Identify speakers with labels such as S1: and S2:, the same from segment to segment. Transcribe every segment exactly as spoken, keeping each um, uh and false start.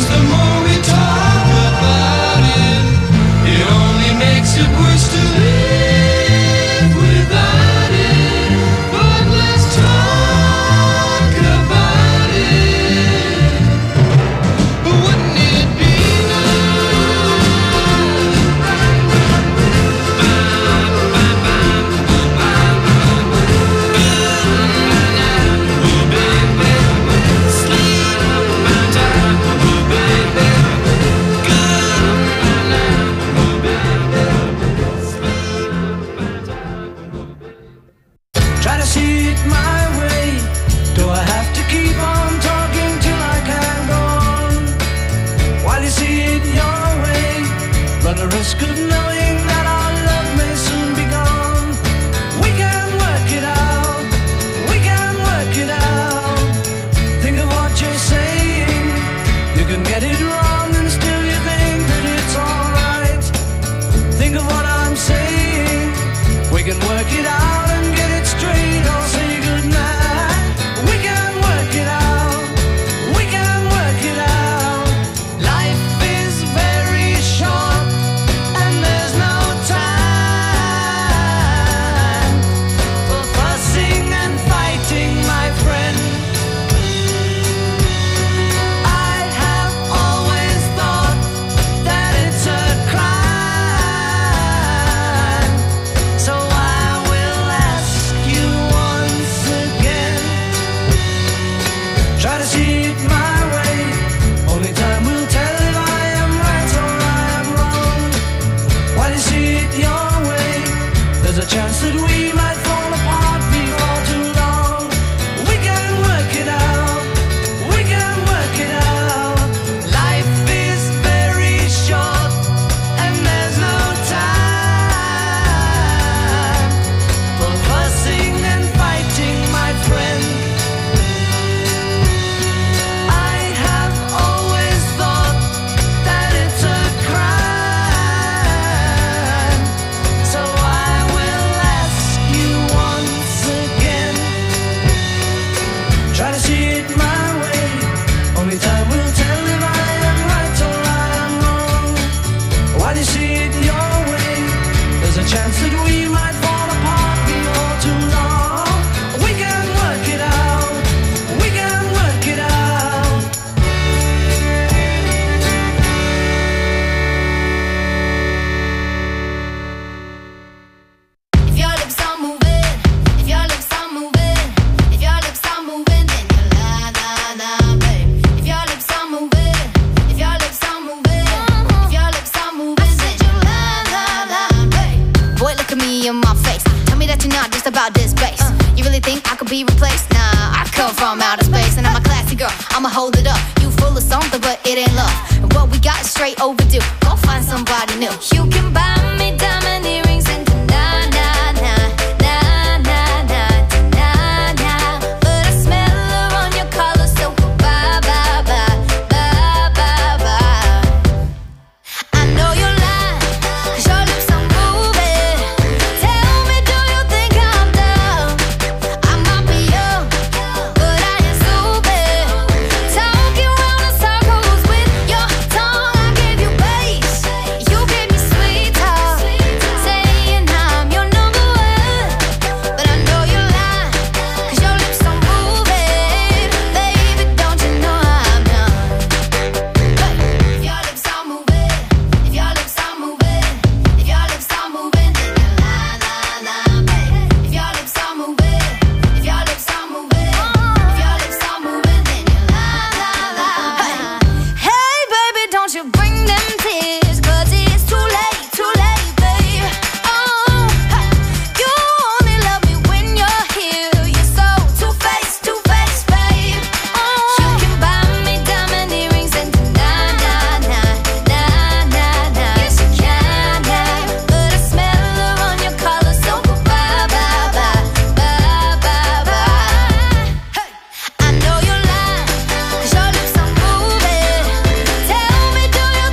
S1: Do you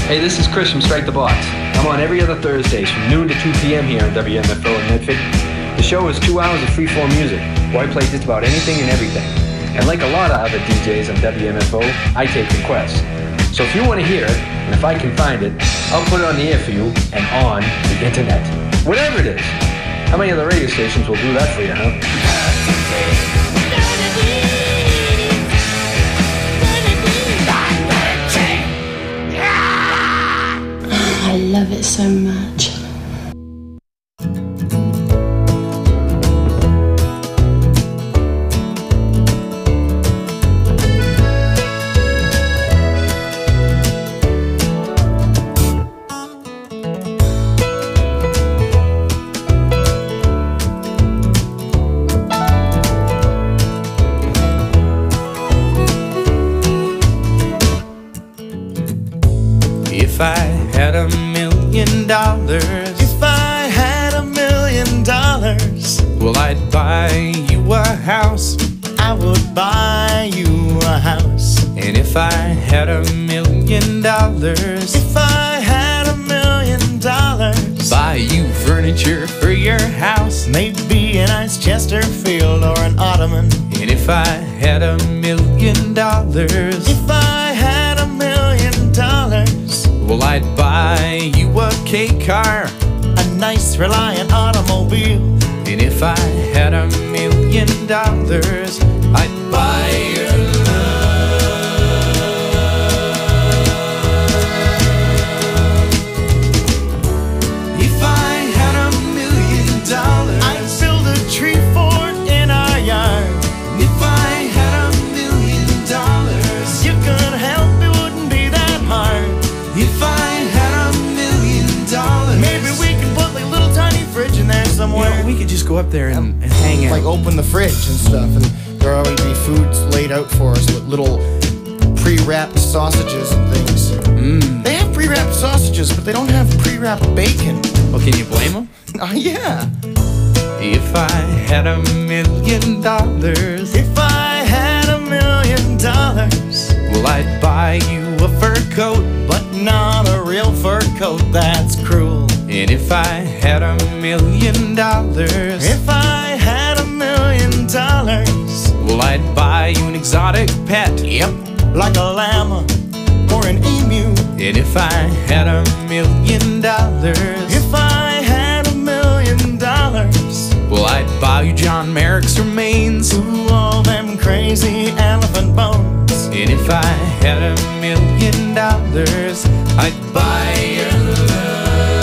S1: Hey, this is Chris from Strike the Box. I'm on every other Thursdays from noon to two p.m. here on W M F O in Medford. The show is two hours of free-form music, where I play just about anything and everything. And like a lot of other D Js on W M F O, I take requests. So if you want to hear it, and if I can find it, I'll put it on the air for you and on the internet. Whatever it is. How many other radio stations will do that for you, huh?
S2: I love it so much.
S3: If I had a million dollars,
S4: if I had a million dollars,
S3: well, I'd buy you a house.
S4: I would buy you a house.
S3: And if I had a million dollars,
S4: if I had a million dollars,
S3: buy you furniture for your house,
S4: maybe a nice Chesterfield or an ottoman.
S3: And if I had a million dollars,
S4: if I had a million dollars,
S3: well, I'd buy you a K car,
S4: a nice Reliant automobile.
S3: And if I had a million dollars, I'd buy your love. If I had a million dollars,
S4: I'd build a tree fort in our yard.
S3: If I had a million dollars,
S4: you could help, it wouldn't be that hard.
S3: If I had a million dollars,
S4: maybe we could put like a little tiny fridge in there somewhere.
S3: You know, we could just go up there and, and hang out.
S4: Like open the fridge and stuff, and there'll always be foods laid out for us with little pre-wrapped sausages and things.
S3: Mm.
S4: They have pre-wrapped sausages, but they don't have pre-wrapped bacon.
S3: Well, can you blame them?
S4: Oh, yeah.
S3: If I had a million dollars,
S4: if I had a million dollars,
S3: well, I'd buy you a fur coat,
S4: but not a real fur coat, that's cruel.
S3: And if I had a million dollars,
S4: if I had a million dollars,
S3: well, I'd buy you an exotic pet.
S4: Yep, like a llama or an emu.
S3: And if I had a million dollars,
S4: if I had a million dollars,
S3: well, I'd buy you John Merrick's remains.
S4: Ooh, all them crazy elephant bones.
S3: And if I had a million dollars, I'd buy your love.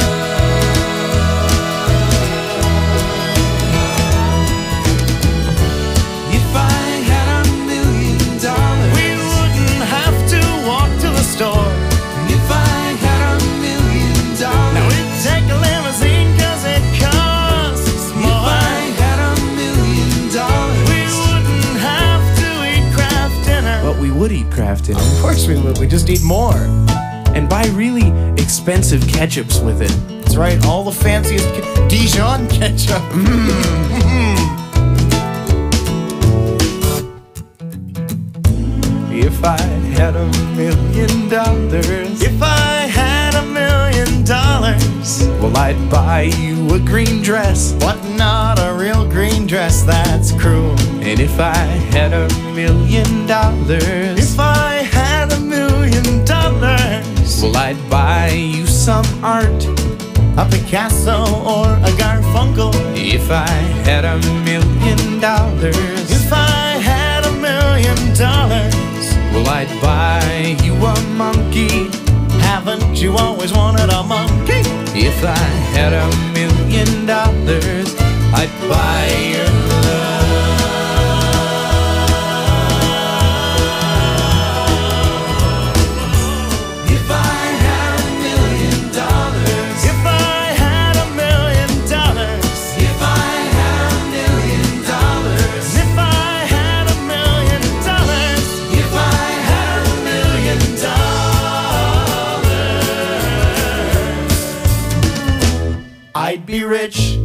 S3: If I had a million dollars,
S4: we wouldn't have to walk to the store.
S3: And if I had a million dollars,
S4: now we'd take a limousine cause it costs more.
S3: If I had a million dollars,
S4: we wouldn't have to eat Kraft dinner.
S3: But we would eat Kraft dinner.
S4: Of course we would, we just eat more.
S3: And buy really expensive ketchups with it.
S4: That's right, all the fanciest ke- Dijon ketchup. Mm.
S3: If I had a million dollars,
S4: if I had a million dollars,
S3: well, I'd buy you a green dress,
S4: but not a real green dress, that's cruel.
S3: And if I had a million dollars,
S4: if I had a million dollars,
S3: well, I'd buy you some art,
S4: a Picasso or a Garfunkel.
S3: If I had a million dollars,
S4: if I had a million dollars,
S3: well, I'd buy you a monkey.
S4: Haven't you always wanted a monkey?
S3: If I had a million dollars, I'd buy your love. If I had a million dollars,
S4: if I had a million dollars,
S3: if I had a million dollars,
S4: if I had a million dollars,
S3: if I had a million dollars,
S4: I'd be rich.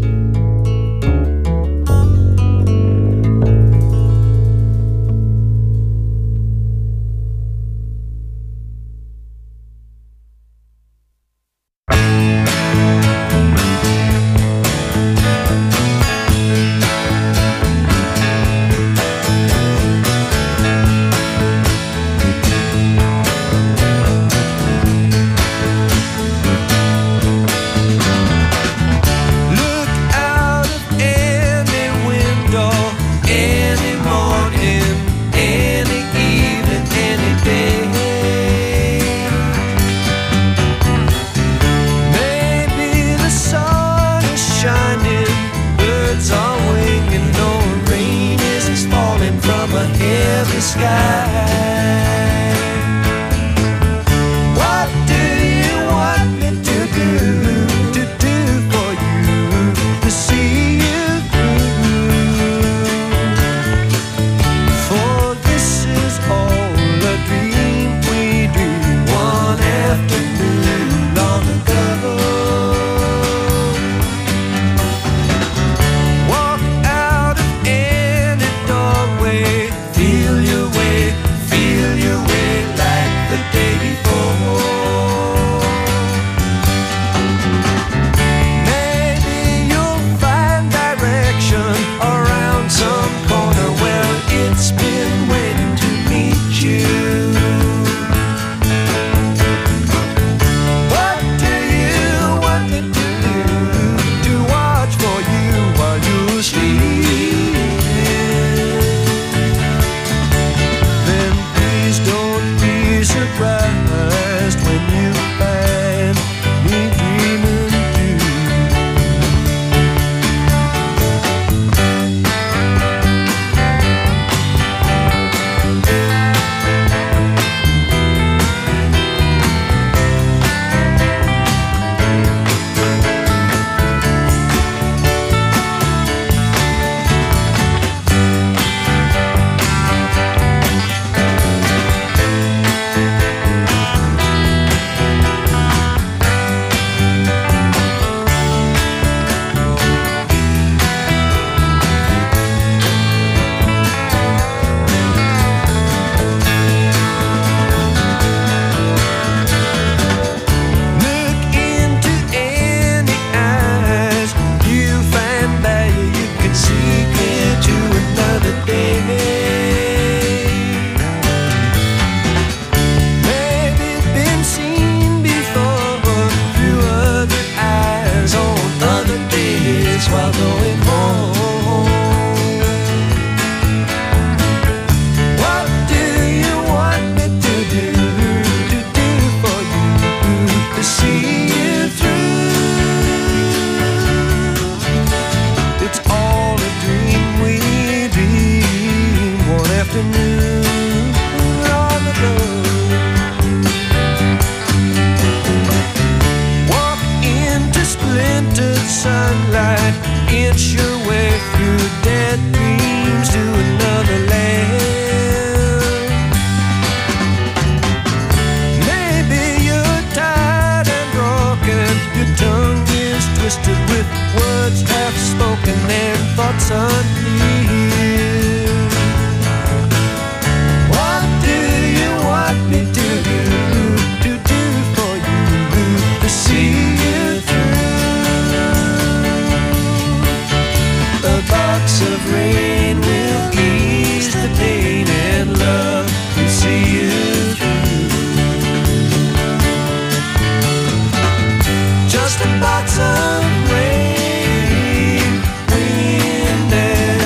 S3: birds are winging, no rain is falling from a heavy sky. What do you want me to do, to do for you, to see you through? For this is all a dream we dreamed one afternoon long ago. Walk out of any doorway, feel your way, feel your way like the day before. Maybe you'll find direction around some corner where it's been waiting to meet you. What do you want me to do, to watch for you while you're sleeping? Then please don't be surprised when you find me dreaming too. Look into any eyes, you find that you can see clear to another day. Maybe been seen before through other eyes on other days while going home. What do you want me to do, to do for you, to see you through? It's all a dream we dreamed one afternoon long ago. Walk into splintered sunlight, inch your way through dead dreams to another land. Maybe you're tired and broken, your tongue is twisted with words half spoken and thoughts unclear. What do you want me to do, to do for you, to see you through? A box of rain will ease the pain and love to see you through. Just a box of rain, wind and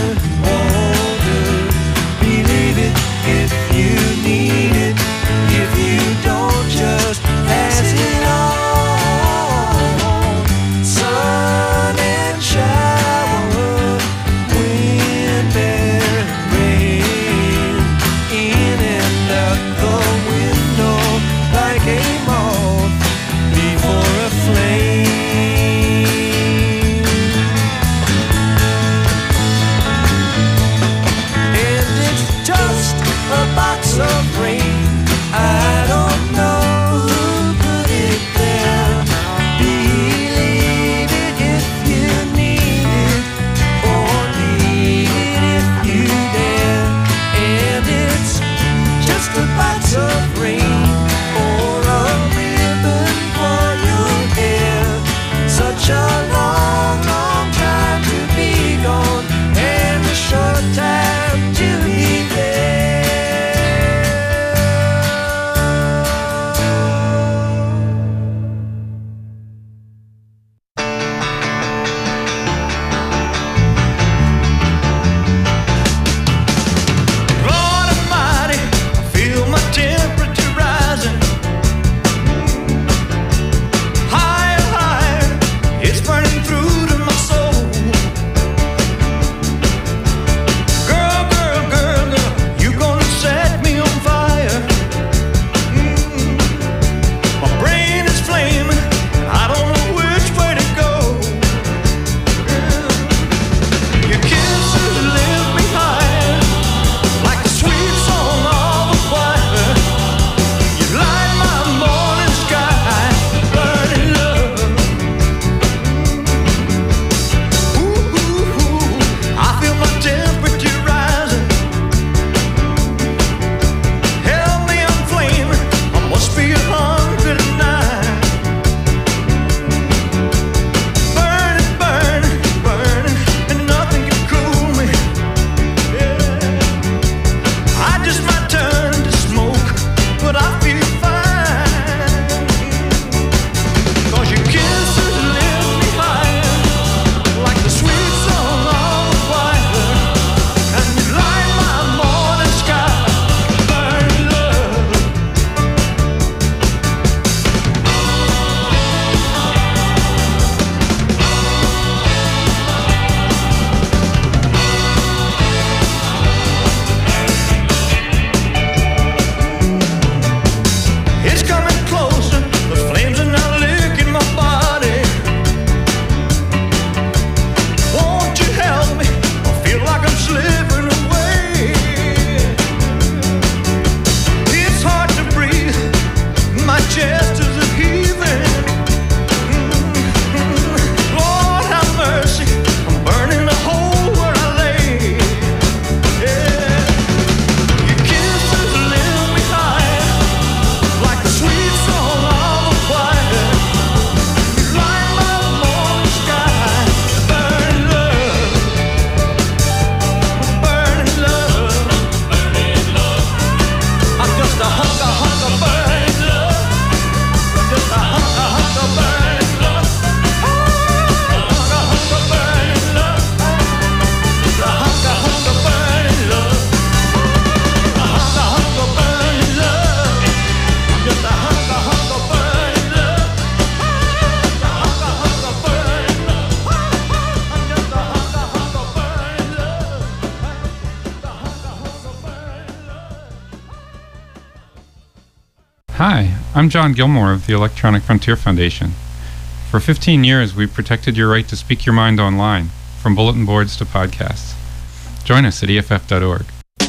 S5: Hi, I'm John Gilmore of the Electronic Frontier Foundation. For fifteen years, we've protected your right to speak your mind online, from bulletin boards to podcasts. Join us at E F F dot org.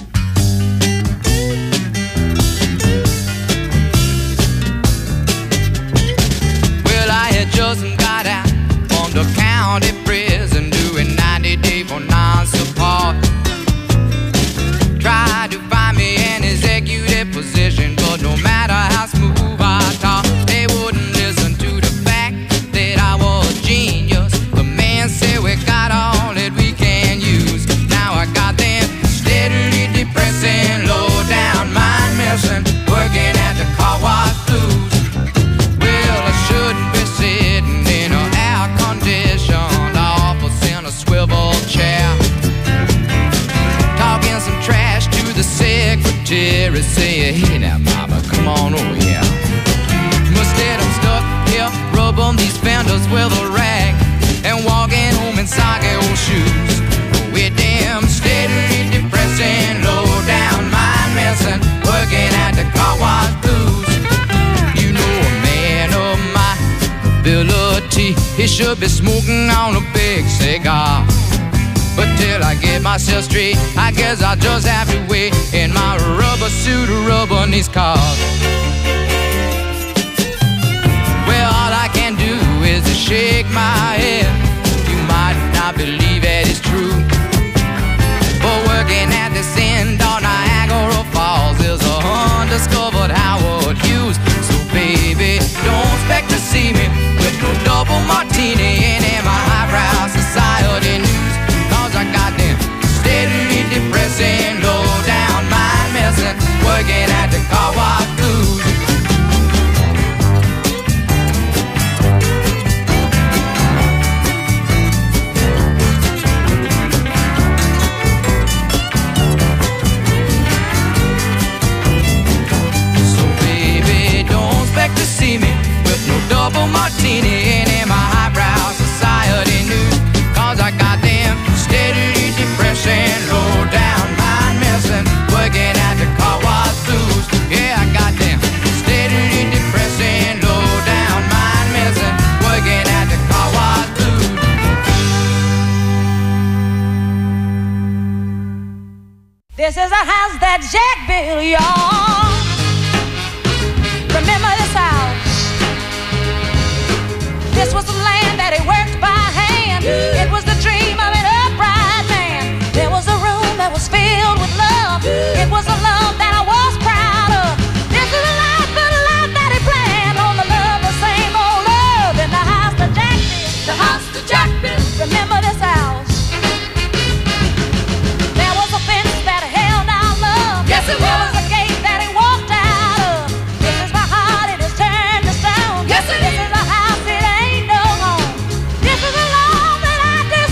S3: Well, I had just got out from the county prison doing ninety day for non-support. Tried to find me an executive position, but no matter how smooth I talk, they wouldn't listen to the fact that I was a genius. The man said we got all that we can use. Now I got them steadily depressing, low down mind messing, working at the car wash blues. Well, I shouldn't be sitting in an air-conditioned office in a swivel chair, talking some trash to the secretary, say, hey now mama, come on over here. Instead I'm stuck here rubbing these fenders with a rag and walking home in soggy old shoes. With them steadily depressing, low down mind messing, working at the car wash blues. You know a man of my ability, he should be smoking on a big cigar. But till I get myself straight, I guess I'll just have to wait in my rubber suit of rubber these cars. Well, all I can do is to shake my head. You might not believe it is true, but working at this end on Niagara Falls is a undiscovered Howard Hughes. So baby, don't expect to see me with no double martini and in my highbrow society news. I got them steadily depressing, low down mind messing, working at the car wash blues. So baby, don't expect to see me with no double martini and in my highbrow society news. Cause I got them steadily depressing, low down mind messing, working at the car wash blues. Yeah, I got them steadily depressing, low down mind messing, working at the car wash blues.
S6: This is a house that Jack built, y'all. Remember this house? This was the land that he worked by hand. It was the dream of an upright man. There was a room that was filled with love. It was a love that I was proud of. This is a life, the life that he planned on the love, the same old love in the house that Jack built. The house that Jack built. Remember this house? There was a fence that held our love. Yes, it was. There was a gate that he walked out of. This is my heart, it is turned to stone. Yes, it is. This is a house, it ain't no home. This is a love that I do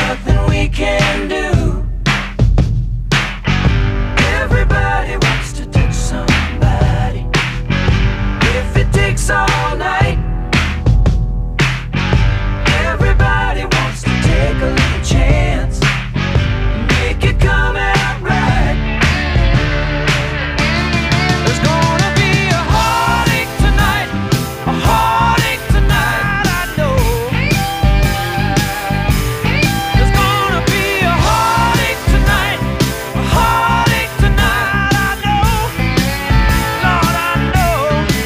S7: nothing we can do. Everybody wants to touch somebody. If it takes all night, everybody wants to take a little chance, make it come out right. There's gonna be a heartache tonight, a heartache tonight, I know. There's gonna be a heartache tonight, a heartache tonight, I know. Lord, I know.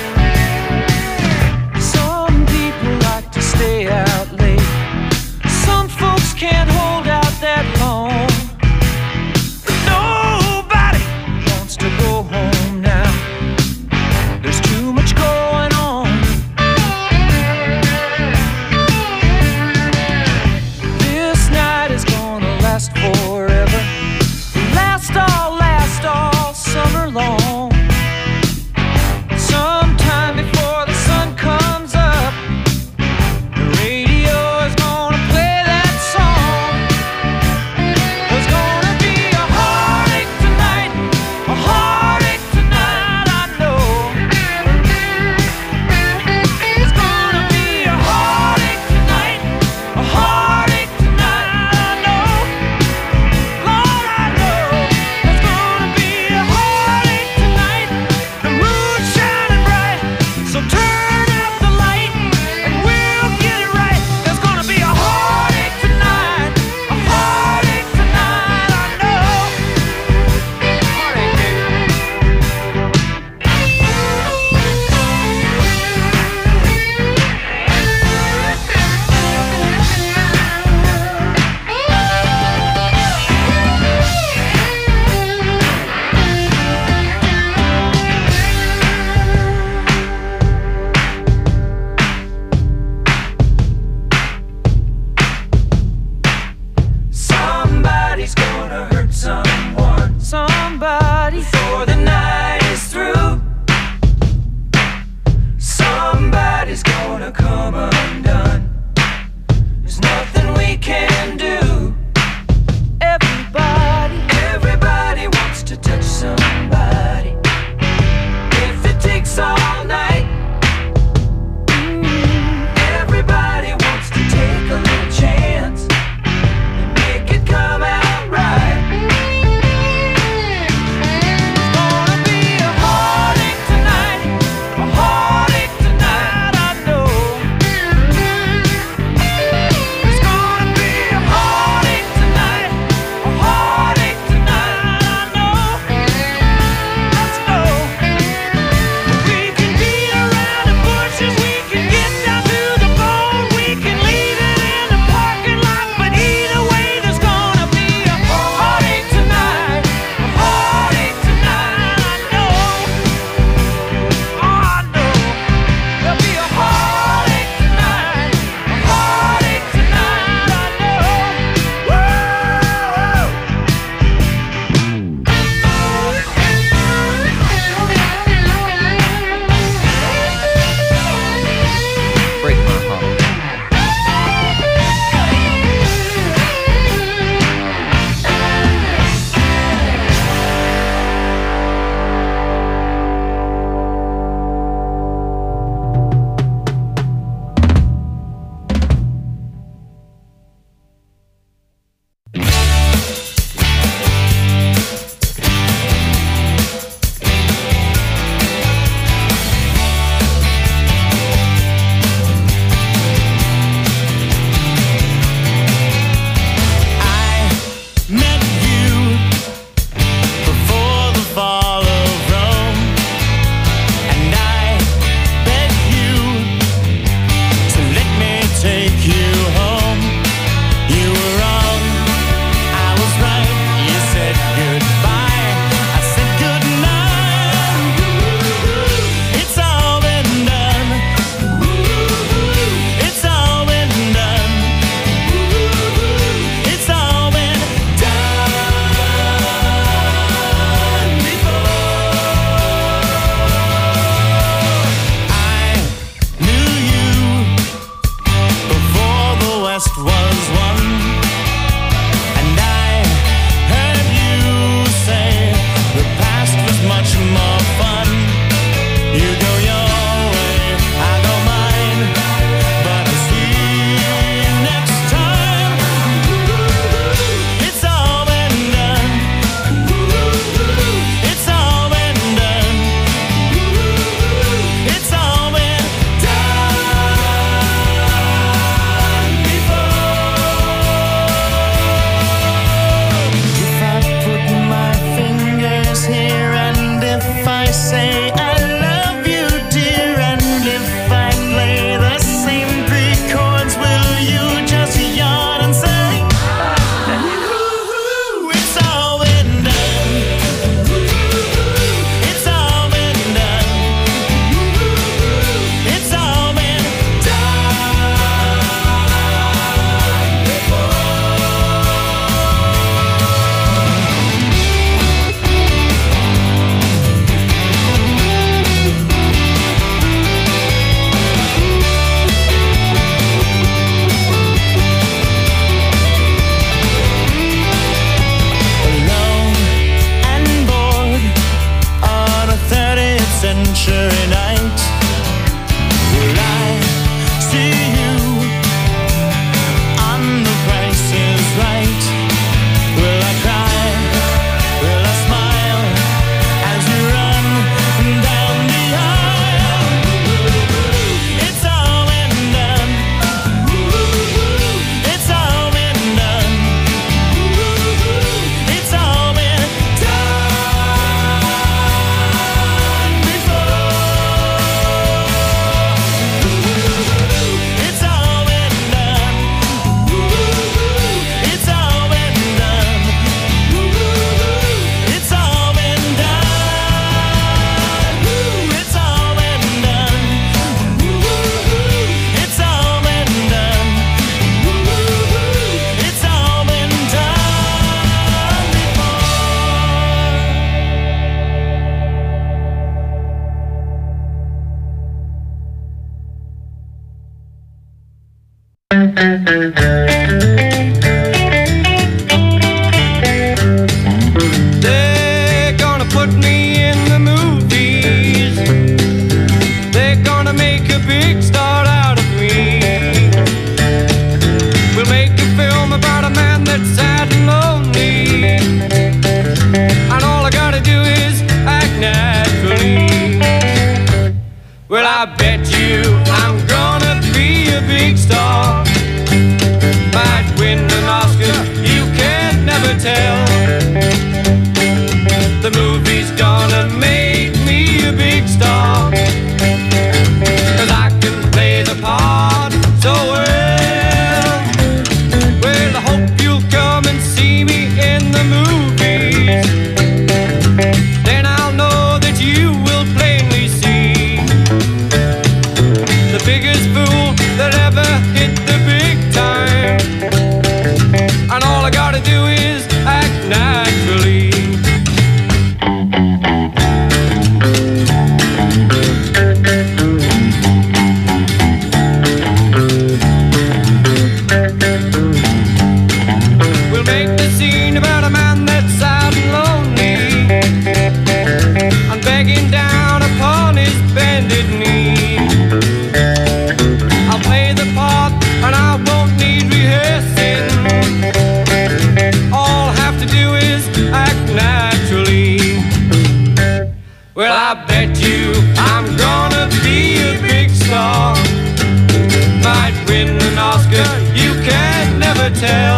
S7: Some people like to stay out late. Some folks can't hold out that long. But nobody wants to go home now. There's too much going on. This night is gonna last forever. Last all, last all summer long. Sometime before the sun comes up, the radio is gonna play that song. There's gonna be a heartache tonight, a heartache tonight, I know. There's gonna be a heartache tonight, a heartache tonight, I know.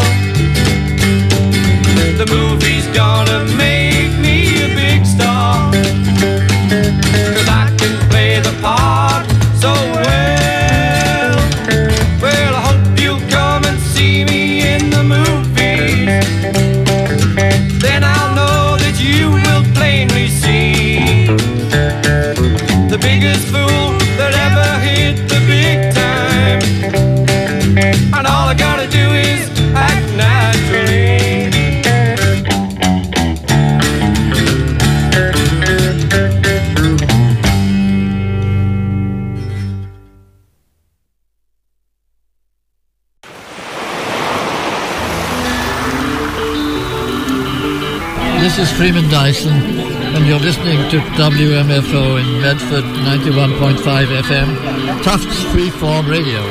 S7: The movie's gonna make me a big star, 'cause I can play the part so well. Well, I hope you'll come and see me in the movies. Then I'll know that you will plainly see the biggest fool that ever hit the big time. And all I gotta do is act naturally.
S8: This is Freeman Dyson, and you're listening to W M F O in Medford, ninety-one point five F M, Tufts Freeform Radio.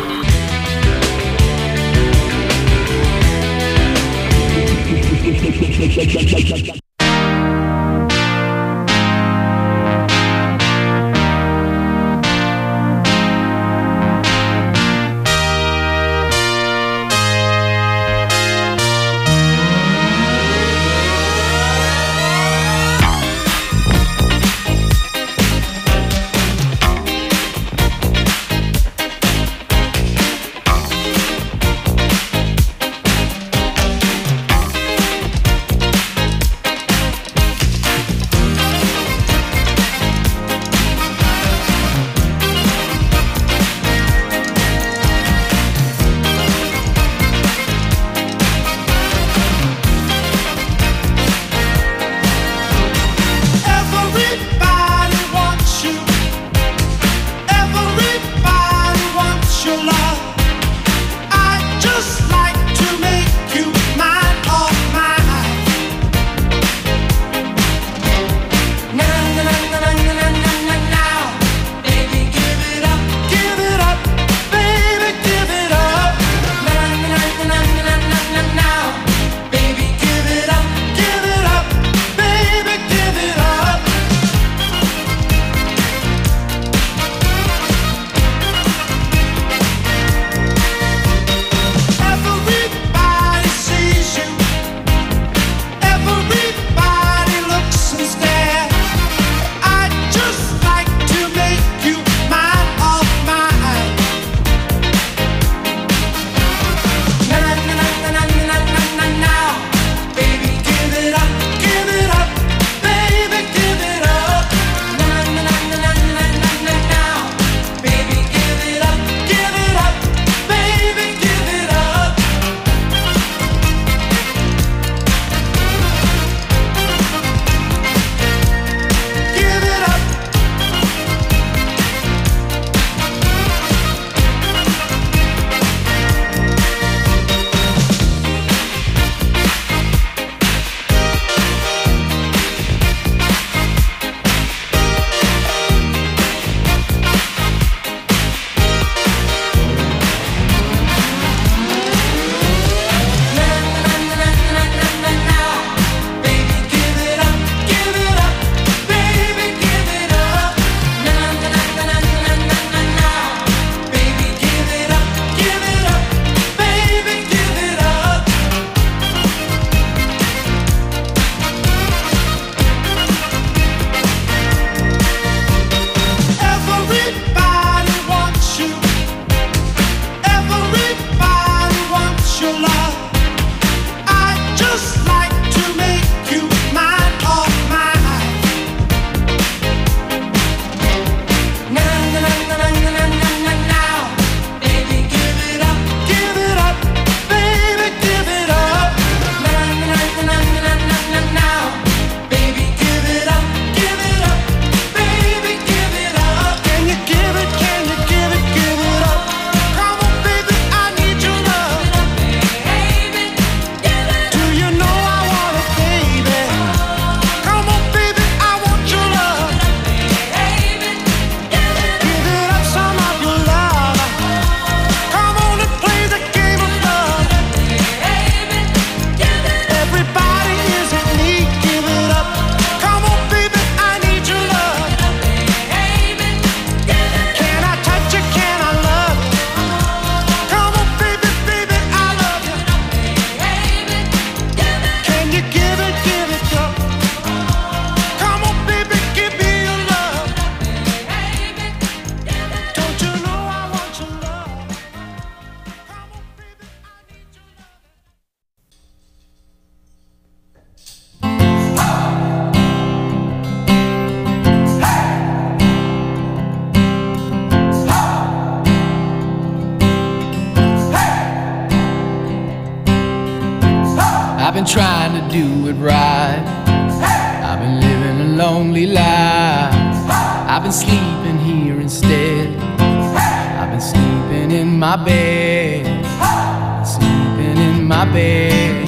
S3: I've been trying to do it right. I've been living a lonely life. I've been sleeping here instead. I've been sleeping in my bed. Sleeping in my bed.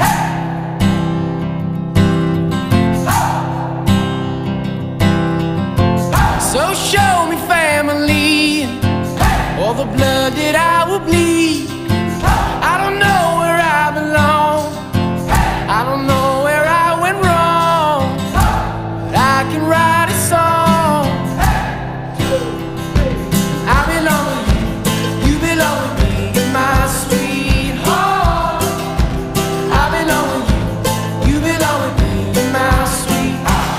S3: So show me family, all the blood that I will bleed. I don't know where I belong. I don't know where I went wrong. But I can write a song. I belong with you, you belong with me, in my sweetheart. I belong with you, you belong with me, in my sweetheart.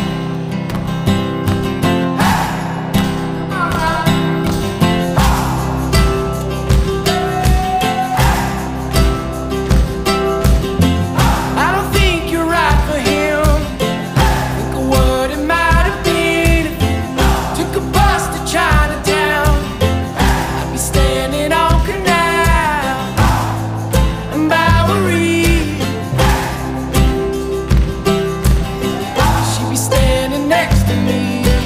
S3: I don't think you're right for him. Think of what it might have been if you took a bus to Chinatown. I'd be standing on Canal and Bowery. She'd be standing next to me.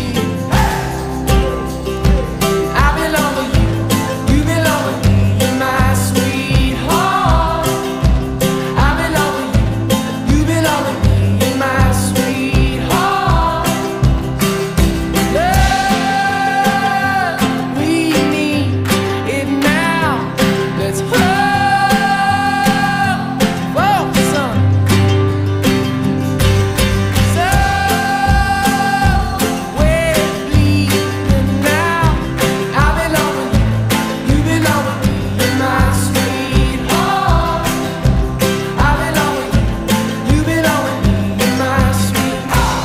S3: I belong with you, you belong with me, you're my sweetheart. I belong with you, you belong with me, you're my sweetheart. Love, we need it now. Let's hold, focus on so we're bleeding now. I belong with you, you belong with me, you're my sweetheart. I belong with you, you belong with me, you're my sweetheart.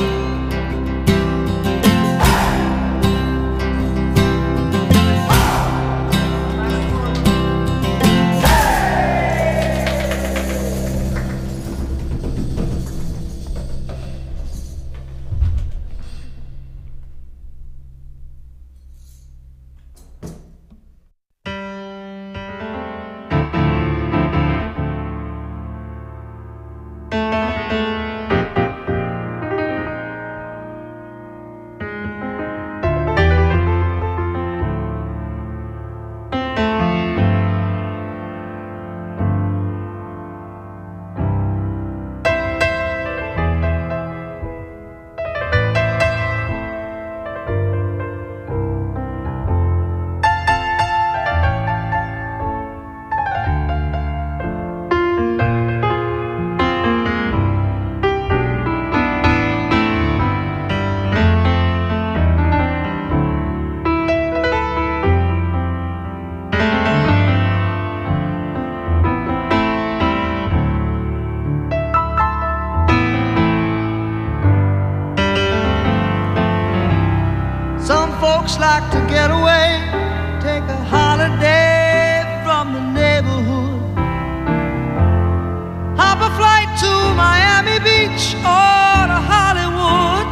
S9: Some folks like to get away, take a holiday from the neighborhood. Hop a flight to Miami Beach or to Hollywood.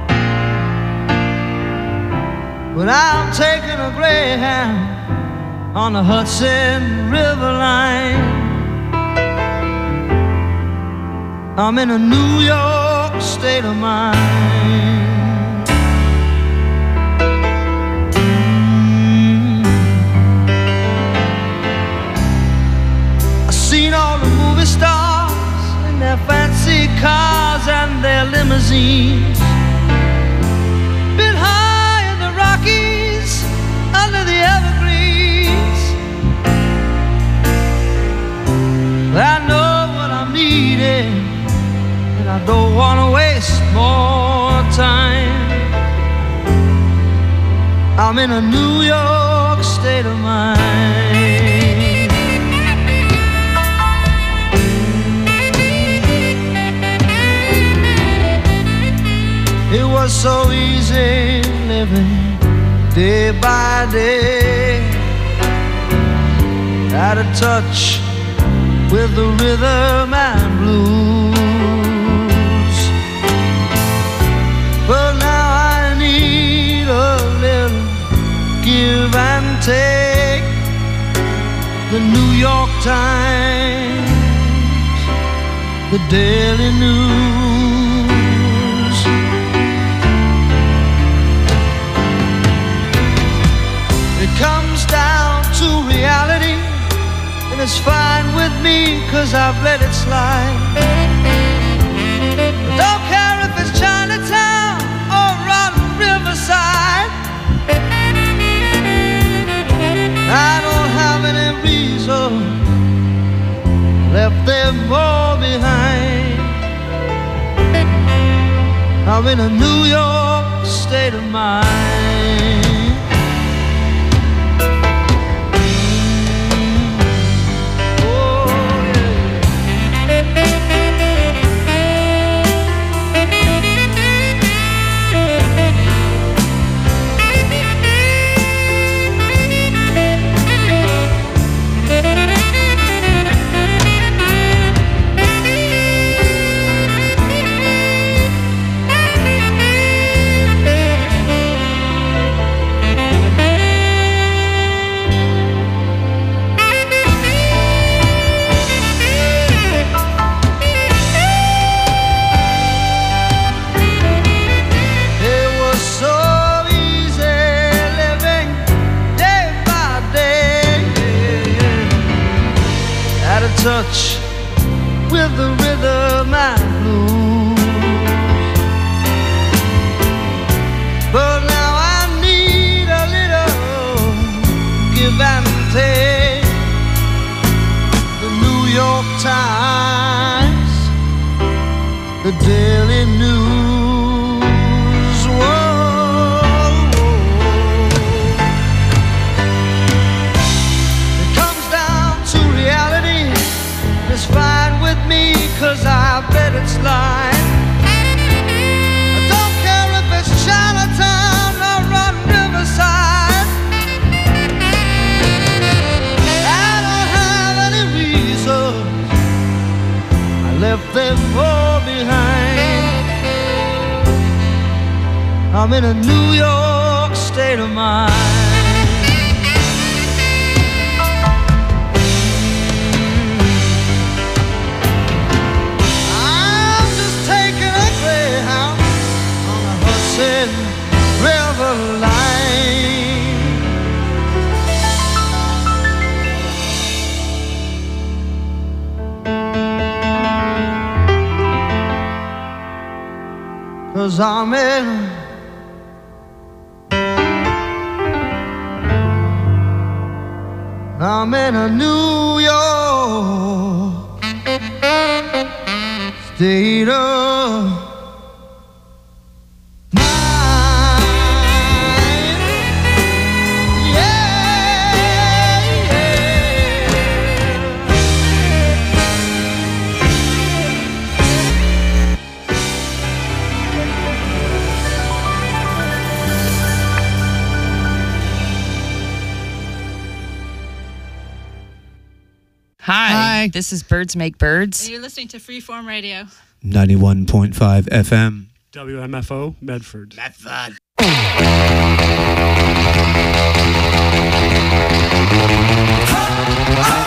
S9: But I'm taking a Greyhound on the Hudson River line. I'm in a New York state of mind. Seen all the movie stars in their fancy cars and their limousines. Been high in the Rockies, under the evergreens. I know what I'm needing, and I don't want to waste more time. I'm in a New York state of mind. It was so easy living day by day, out of touch with the rhythm and blues. But now I need a little give and take. The New York Times the Daily News. It comes down to reality, and it's fine with me, 'cause I've let it slide. I don't care if it's Chinatown or rotten Riverside. I don't have any reason, left them all behind. I'm in a New York state of mind. Touch with the rhythm and blues, but now I need a little give and take. The New York Times, the Daily News. Whoa, it comes down to reality. It's fine with me, 'cause I've let it slide. I don't care if it's Chinatown or on Riverside. I don't have any reason, I left them all behind. I'm in a New York state of mind. River line. 'Cause I'm in I'm in a New York state of
S10: Hi, Hi, this is Birds Make Birds.
S11: And you're listening to Freeform Radio.
S12: ninety-one point five F M.
S13: W M F O, Medford.
S4: Medford.
S9: Ha, ha.